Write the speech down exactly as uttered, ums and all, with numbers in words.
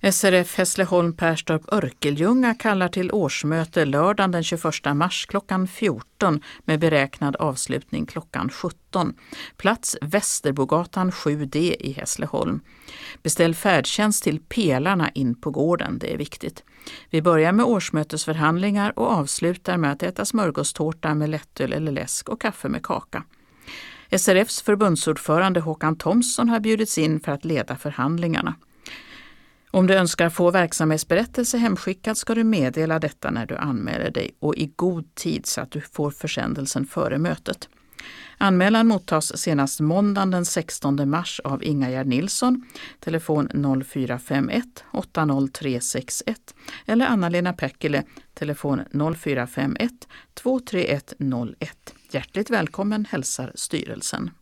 S R F Hässleholm Perstorp Örkelljunga kallar till årsmöte lördagen den tjugoförsta mars klockan fjorton med beräknad avslutning klockan sjutton. Plats Västerbogatan sju D i Hässleholm. Beställ färdtjänst till pelarna in på gården, det är viktigt. Vi börjar med årsmötesförhandlingar och avslutar med att äta smörgåstårta med lättöl eller läsk och kaffe med kaka. S R F:s förbundsordförande Håkan Thomsson har bjudits in för att leda förhandlingarna. Om du önskar få verksamhetsberättelse hemskickad ska du meddela detta när du anmäler dig och i god tid så att du får försändelsen före mötet. Anmälan mottas senast måndagen den sextonde mars av Ingegerd Nilsson, telefon noll fyra fem ett åtta noll tre sex ett eller Anna-Lena Päckele, telefon noll fyra fem ett två tre ett noll ett. Hjärtligt välkommen hälsar styrelsen.